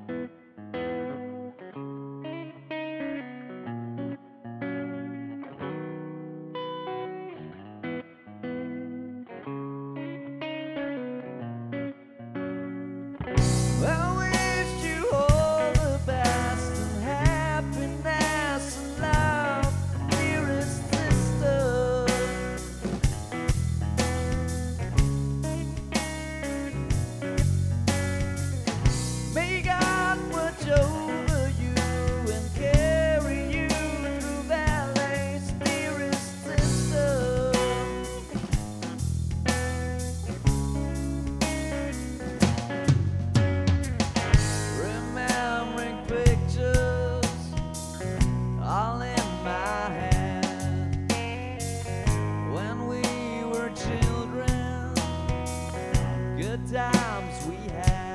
I wish you all the best and happiness and love, dearest sister. May God watch over you and carry you through valleys, dearest sister. Remembering pictures all in my head when we were children, good times we had.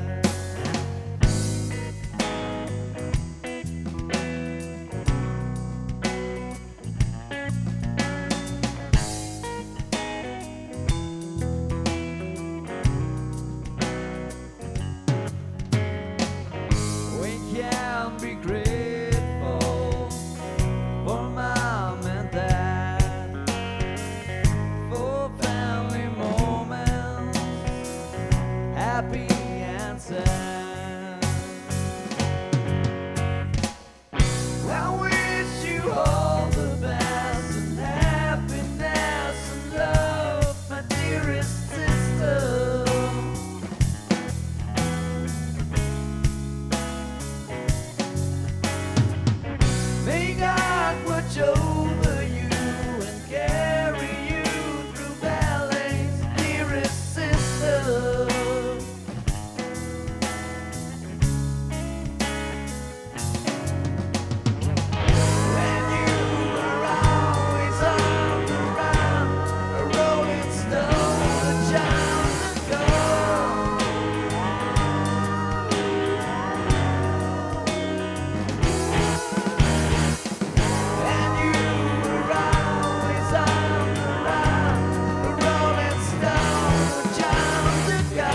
We can be grateful for mom and dad, for family moments, happy and sad. I wish you all the best and happiness and love, my dearest sister. May God watch over you and carry you through valleys, dearest sister. When you were always on the run, a rolling stone, a child to go. And you were always on the run, a rolling stone, a child to go.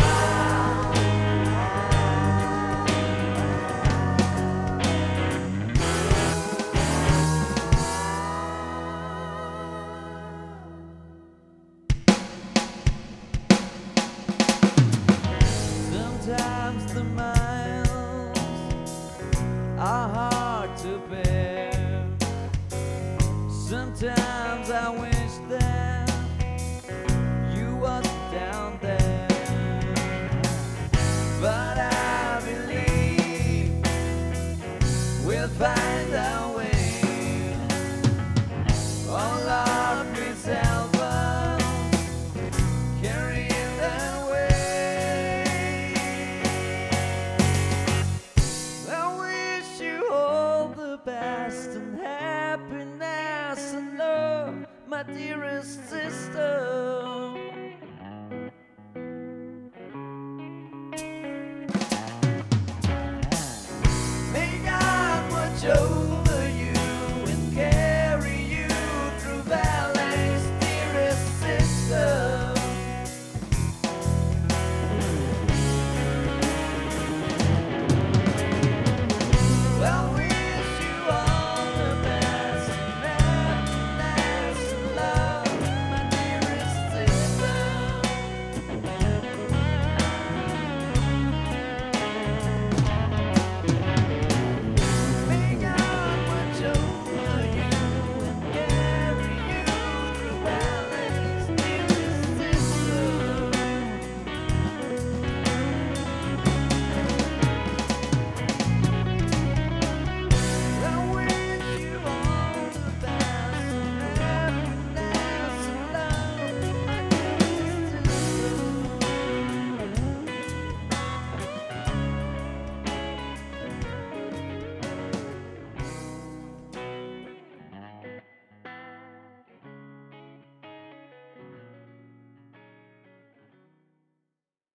Sometimes the miles are hard to bear. Sometimes I wish that you was down there, but I believe we'll find our way. Oh Lord, please help us carry it that way. I wish you all the best and happiness and love, my dearest sister. May God watch over